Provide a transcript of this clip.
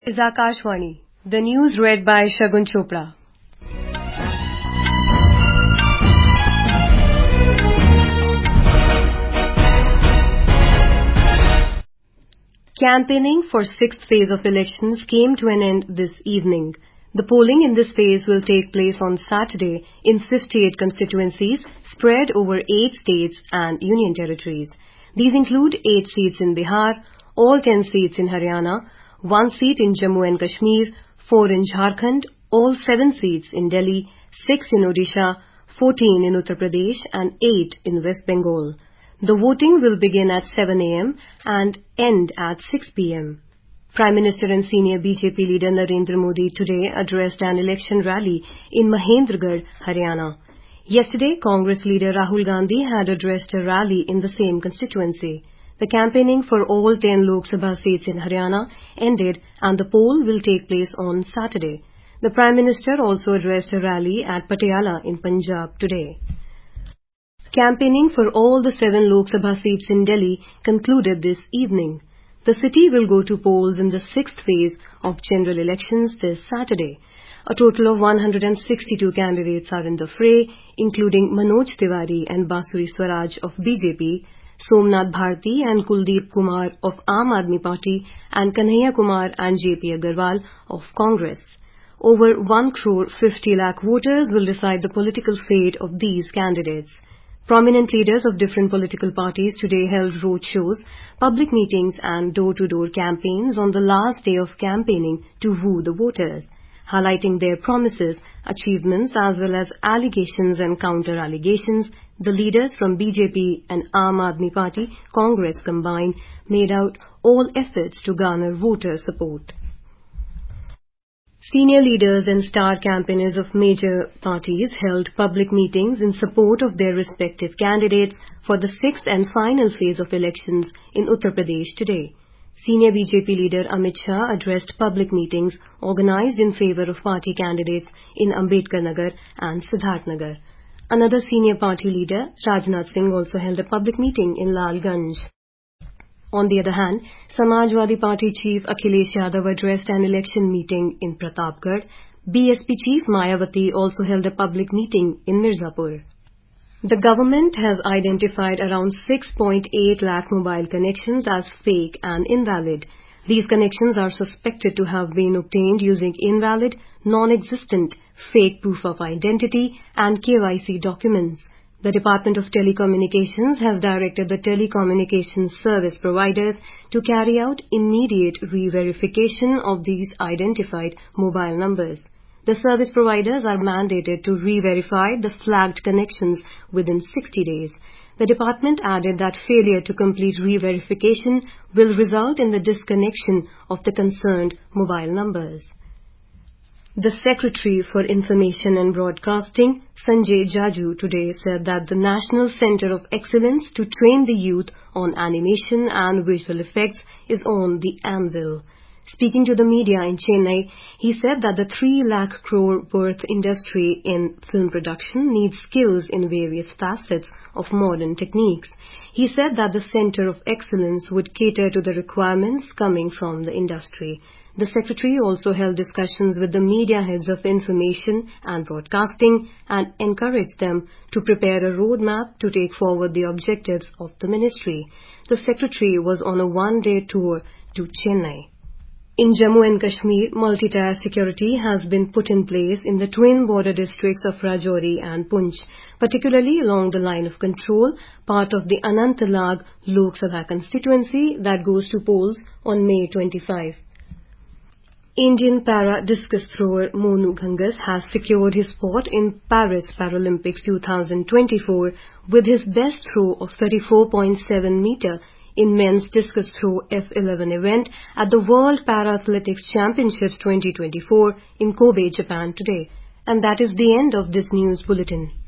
Is Akashvani. The news read by Shagun Chopra. Campaigning for sixth phase of elections came to an end this evening. The polling in this phase will take place on Saturday in 58 constituencies spread over 8 states and union territories. These include 8 seats in Bihar, all 10 seats in Haryana, 1 seat in Jammu and Kashmir, 4 in Jharkhand, all 7 seats in Delhi, 6 in Odisha, 14 in Uttar Pradesh and 8 in West Bengal. The voting will begin at 7 a.m. and end at 6 p.m. Prime Minister and senior BJP leader Narendra Modi today addressed an election rally in Mahendragarh, Haryana. Yesterday, Congress leader Rahul Gandhi had addressed a rally in the same constituency. The campaigning for all 10 Lok Sabha seats in Haryana ended and the poll will take place on Saturday. The Prime Minister also addressed a rally at Patiala in Punjab today. Campaigning for all the 7 Lok Sabha seats in Delhi concluded this evening. The city will go to polls in the 6th phase of general elections this Saturday. A total of 162 candidates are in the fray, including Manoj Tiwari and Basuri Swaraj of BJP, Somnath Bharti and Kuldeep Kumar of Aam Aadmi Party, and Kanhaiya Kumar and JP Agarwal of Congress. Over 1 crore 50 lakh voters will decide the political fate of these candidates. Prominent leaders of different political parties today held roadshows, public meetings and door-to-door campaigns on the last day of campaigning to woo the voters, highlighting their promises, achievements as well as allegations and counter-allegations. The leaders from BJP and Aam Aadmi Party, Congress combined, made out all efforts to garner voter support. Senior leaders and star campaigners of major parties held public meetings in support of their respective candidates for the 6th and final phase of elections in Uttar Pradesh today. Senior BJP leader Amit Shah addressed public meetings organized in favor of party candidates in Ambedkar Nagar and Siddharth Nagar. Another senior party leader, Rajnath Singh, also held a public meeting in Lalganj. On the other hand, Samajwadi Party chief Akhilesh Yadav addressed an election meeting in Pratapgarh. BSP chief Mayawati also held a public meeting in Mirzapur. The government has identified around 6.8 lakh mobile connections as fake and invalid. These connections are suspected to have been obtained using invalid, non-existent, fake proof of identity and KYC documents. The Department of Telecommunications has directed the telecommunications service providers to carry out immediate re-verification of these identified mobile numbers. The service providers are mandated to re-verify the flagged connections within 60 days. The department added that failure to complete re-verification will result in the disconnection of the concerned mobile numbers. The Secretary for Information and Broadcasting, Sanjay Jaju, today said that the National Centre of Excellence to train the youth on animation and visual effects is on the anvil. Speaking to the media in Chennai, he said that the 3 lakh crore worth industry in film production needs skills in various facets of modern techniques. He said that the Centre of Excellence would cater to the requirements coming from the industry. The Secretary also held discussions with the media heads of information and broadcasting and encouraged them to prepare a roadmap to take forward the objectives of the ministry. The Secretary was on a one-day tour to Chennai. In Jammu and Kashmir, multi-tier security has been put in place in the twin border districts of Rajouri and Poonch, particularly along the line of control, part of the Anantnag Lok Sabha constituency that goes to polls on May 25. Indian para-discus thrower Monu Ghangas has secured his spot in Paris Paralympics 2024 with his best throw of 34.7 meter in men's discus throw F11 event at the World Para-Athletics Championships 2024 in Kobe, Japan today. And that is the end of this news bulletin.